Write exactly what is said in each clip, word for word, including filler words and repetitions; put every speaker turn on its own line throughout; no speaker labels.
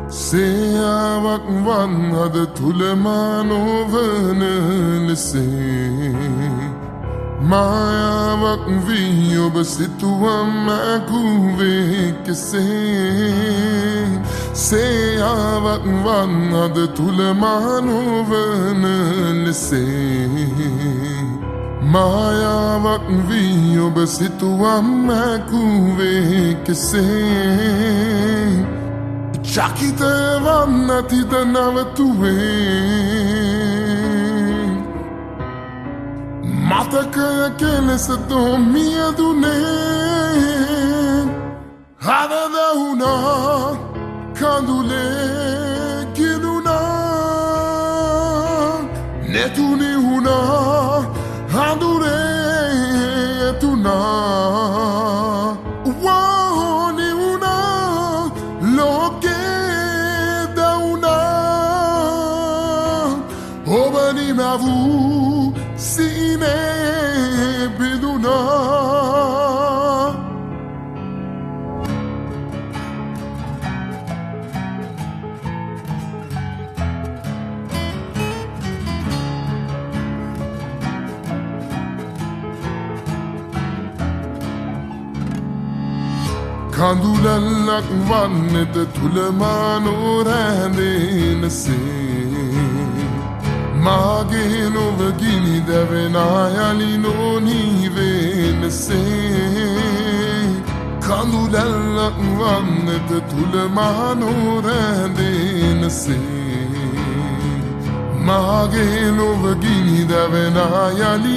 සේයාවක් වන්හද තුළමානෝවන ලෙසේ මායාවක් වී ඔබ සිතුවම් මැකුවේ කෙසේ සේයාවක් වන්හද තුළමානෝවන ලෙසේ මායාවක් වී ඔබ සිතුවම් මැකුවේ කෙසේ චකිතය වන්නතිද නවතුවේ මතකය කෙලෙස දොමියදුනේ හදද වුණා කඳුලේ කිරුණා නැතුනි වුණා හඳුරේ එතුනා වහෝනි වුණා ලෝකේ දවුනා ඔබනි මැවූ සීනේ බිඳුනා කඳුලල්ලක් වන්නට තුළමානෝ රැඳෙනසේ මාගේ නොව ගිනි දැවෙනා යලි නොනීවෙනසේ කඳුලල්ලක් වන්නට තුළමානෝ රැඳෙනසේ මාගේ නොව ගිනි දැවෙනා යලි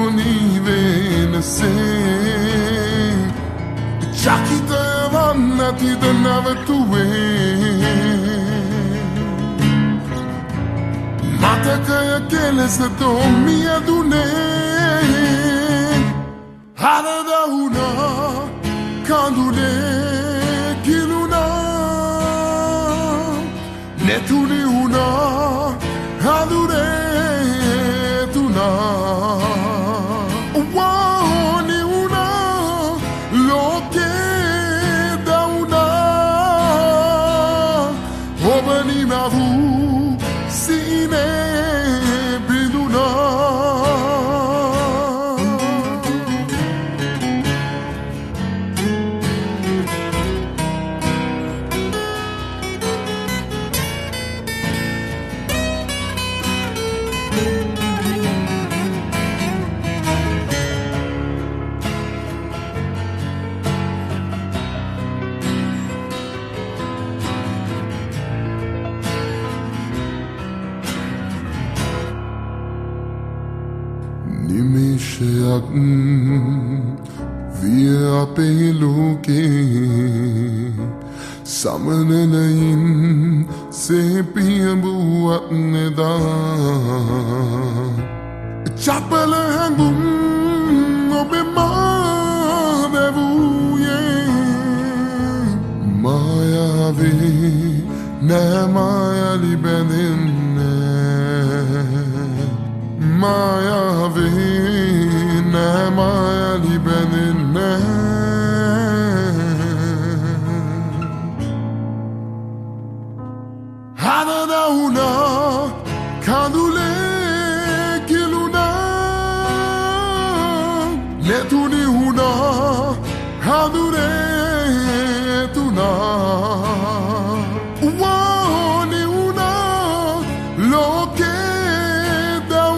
නොනීවෙනසේ චකිතය වන්නතිද නවතුවේ මතකය කෙලෙස දොමියදුනේ හදද වුණා කඳුලේ කිරුණා නැතුනි වුණා හඳුරේ තුනා වහෝනි වුණා ලෝකේ දවුනා ඔබනි මැවූ සීනේ බිඳුනා නිමේෂයක් විය අපේ ලෝකේ සමනලයින් සේපියඹුවත් නෙදා චපල හැඟුම් ඔබේ මා වැවූයේ මායාවේ නෑ මායලි බැඳෙන්නේ මායාවේ නෑ මායලි බැඳෙන්නේ හදද වුණා කඳුලේ කිරුණා නැතුනි වුණා හඳුරේ තුනා වහෝනි වුණා ලෝකේ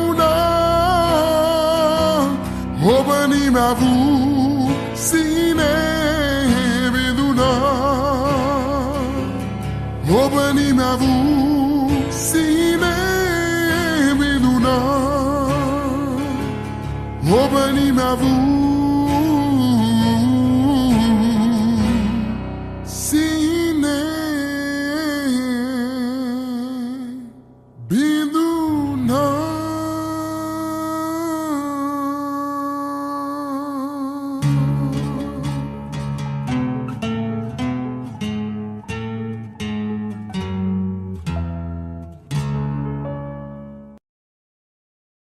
ඔබනි මැවූ සීනේ බිඳුනා ඔබනි මැවූ සීනේ බිඳුනා ඔබනි මැවූ